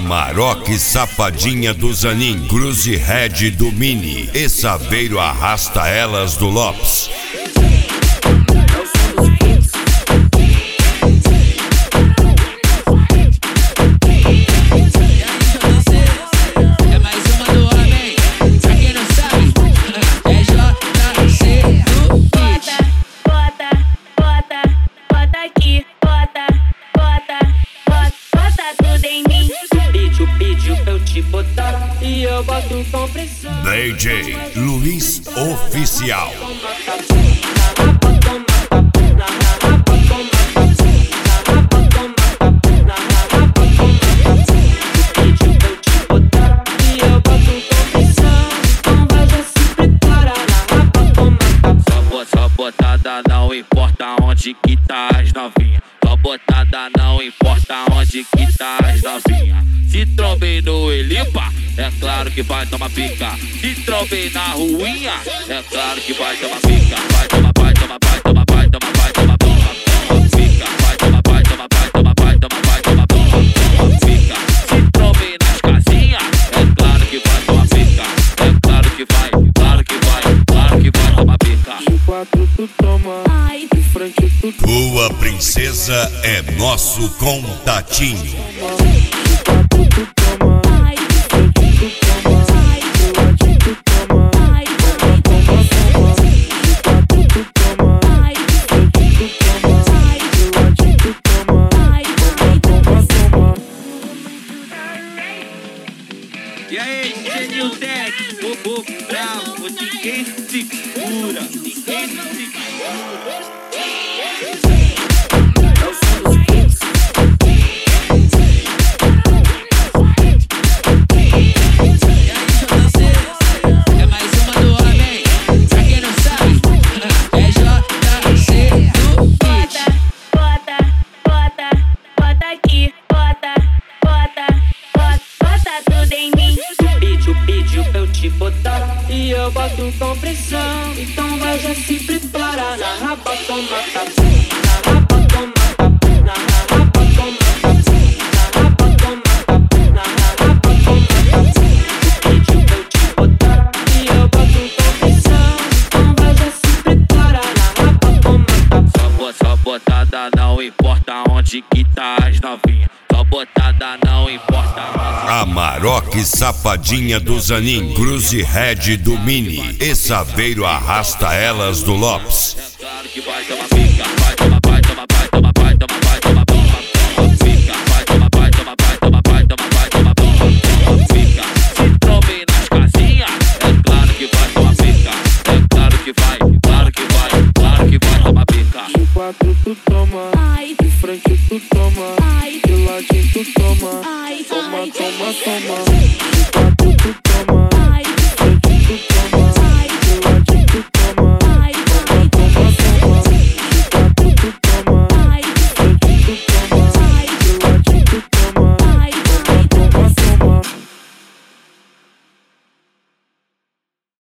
Amarok Safadinha do Zanin, Cruze Red do Mini e Saveiro Arrasta Elas do Lopes. DJ Luiz Oficial. Só botada, não importa onde que tá as novinha. Só botada, não importa onde que tá as novinha. Se trombei no Elipa, é claro que vai tomar pica. Se trombei na ruinha, é claro que vai tomar pica. Vai tomar, vai tomar, vai tomar, vai tomar, vai tomar, pica. Vai tomar, vai tomar, vai tomar, vai tomar, vai tomar, pica. Se trombei nas casinhas, é claro que vai tomar pica. É claro que vai, claro que vai, claro que vai tomar pica. De quatro tu toma, de frente tu toma. Tua princesa é nosso contatinho. E aí, Genil Tech, bobo bravo, ninguém se segura, ninguém se segura. E eu boto com pressão, então vai já se prepara. Na rapa toma tapa, na rapa toma tapa, na rapa toma tapa, na rapa toma tapa, na rapa toma tapa. Tu pediu pra eu te botar, e eu boto com pressão, então vai já se prepara. Na rapa toma tapa. Só botada, não importa onde que tá as novinha. Só botada, não importa onde. Amarok Safadinha do Zanin, Cruze Red do Mini e Saveiro Arrasta Elas do Lopes. É claro que vai tomar pica, vai tomar, vai tomar, vai tomar, vai tomar, vai tomar, pica. Vai tomar, vai tomar, vai tomar, vai tomar, vai tomar, pica. Se trombei nas casinhas, é claro que vai tomar pica. É claro que vai, claro que vai, claro que vai tomar pica. De quatro tu toma, de frente tu toma, de ladinho tu toma. Toma, toma, toma. De quatro tu toma, de frente tu toma.